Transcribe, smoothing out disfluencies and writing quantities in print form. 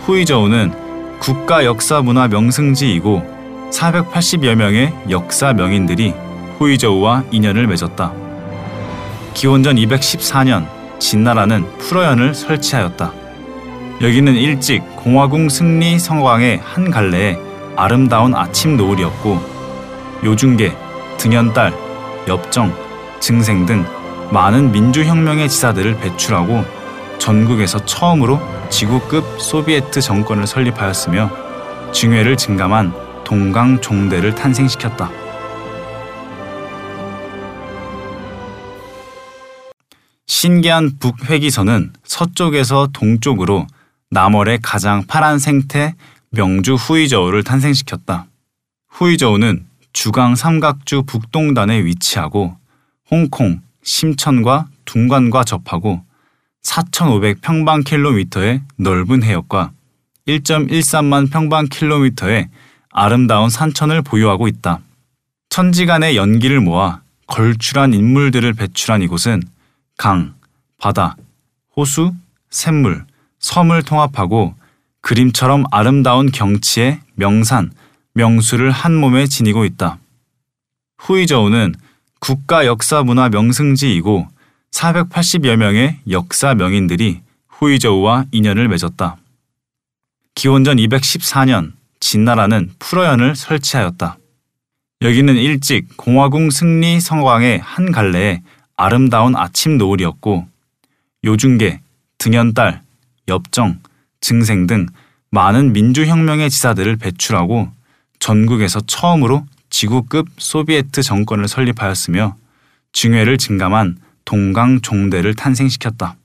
후이저우는 국가 역사문화 명승지이고 480여 명의 역사 명인들이 후이저우와 인연을 맺었다. 기원전 214년 진나라는 풀어연을 설치하였다. 여기는 일찍 공화궁 승리 성광의 한 갈래에 아름다운 아침 노을이었고 요중계, 등연달, 엽정, 증생 등 많은 민주혁명의 지사들을 배출하고 전국에서 처음으로 지구급 소비에트 정권을 설립하였으며 증회를 증감한 동강종대를 탄생시켰다. 신기한 북회기선은 서쪽에서 동쪽으로 남월의 가장 파란 생태 명주 후이저우를 탄생시켰다. 후이저우는 주강 삼각주 북동단에 위치하고 홍콩, 심천과 둥관과 접하고 4,500평방킬로미터의 넓은 해역과 1.13만 평방킬로미터의 아름다운 산천을 보유하고 있다. 천지간의 연기를 모아 걸출한 인물들을 배출한 이곳은 강, 바다, 호수, 샘물, 섬을 통합하고 그림처럼 아름다운 경치의 명산, 명수를 한 몸에 지니고 있다. 후이저우는 국가 역사문화 명승지이고 480여 명의 역사 명인들이 후이저우와 인연을 맺었다. 기원전 214년 진나라는 풀어연을 설치하였다. 여기는 일찍 공화궁 승리 성광의 한 갈래에 아름다운 아침 노을이었고 요중계, 등연달, 엽정, 증생 등 많은 민주혁명의 지사들을 배출하고 전국에서 처음으로 지구급 소비에트 정권을 설립하였으며 증회를 증감한 동강종대를 탄생시켰다.